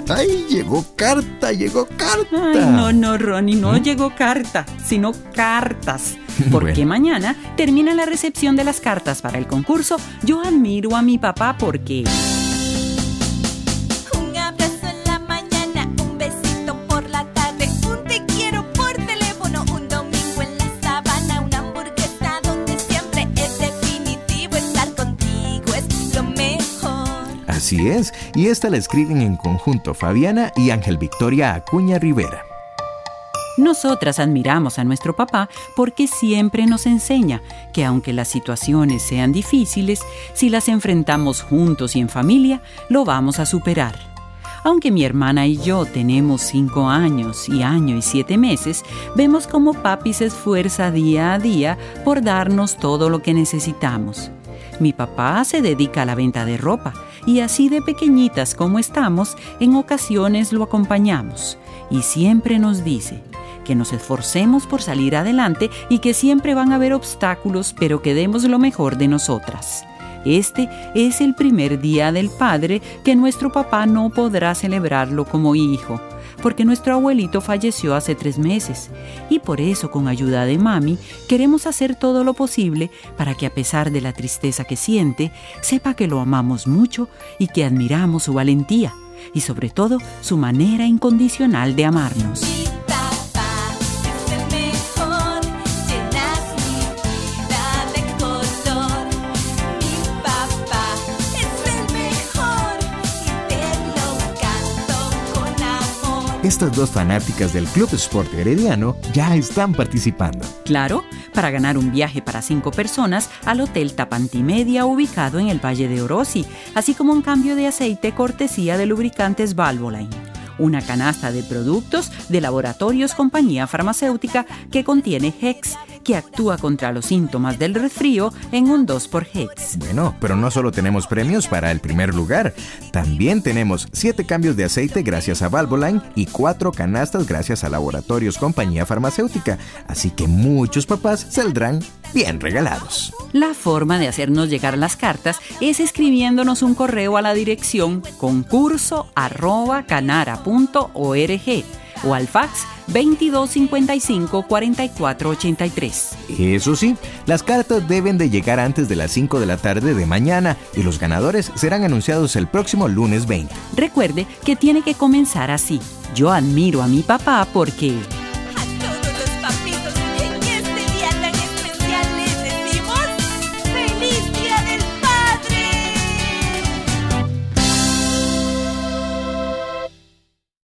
¡Ay, llegó carta! Ay, no, Ronnie, no llegó carta, sino cartas. Porque mañana termina la recepción de las cartas para el concurso Yo admiro a mi papá porque... Un abrazo en la mañana, un besito por la tarde, un te quiero por teléfono, un domingo en la sabana, una hamburguesa donde siempre es definitivo estar contigo, es lo mejor. Así es, y esta la escriben en conjunto Fabiana y Ángel Victoria Acuña Rivera. Nosotras admiramos a nuestro papá porque siempre nos enseña que aunque las situaciones sean difíciles, si las enfrentamos juntos y en familia, lo vamos a superar. Aunque mi hermana y yo tenemos 5 años y año y 7 meses, vemos cómo papi se esfuerza día a día por darnos todo lo que necesitamos. Mi papá se dedica a la venta de ropa y así de pequeñitas como estamos, en ocasiones lo acompañamos y siempre nos dice que nos esforcemos por salir adelante y que siempre van a haber obstáculos, pero que demos lo mejor de nosotras. Este es el primer día del padre que nuestro papá no podrá celebrarlo como hijo, porque nuestro abuelito falleció hace 3 meses y por eso, con ayuda de mami, queremos hacer todo lo posible para que, a pesar de la tristeza que siente, sepa que lo amamos mucho y que admiramos su valentía y sobre todo su manera incondicional de amarnos. Estas 2 fanáticas del Club Sport Herediano ya están participando. Claro, para ganar un viaje para 5 personas al Hotel Tapantimedia ubicado en el Valle de Orosi, así como un cambio de aceite cortesía de lubricantes Valvoline. Una canasta de productos de Laboratorios Compañía Farmacéutica que contiene Hex, que actúa contra los síntomas del resfrío en un 2x Hex. Pero no solo tenemos premios para el primer lugar, también tenemos 7 cambios de aceite gracias a Valvoline y 4 canastas gracias a Laboratorios Compañía Farmacéutica, así que muchos papás saldrán bien regalados. La forma de hacernos llegar las cartas es escribiéndonos un correo a la dirección concurso@canara.org o al fax 2255 4483. Eso sí, las cartas deben de llegar antes de las 5 de la tarde de mañana y los ganadores serán anunciados el próximo lunes 20. Recuerde que tiene que comenzar así: yo admiro a mi papá porque...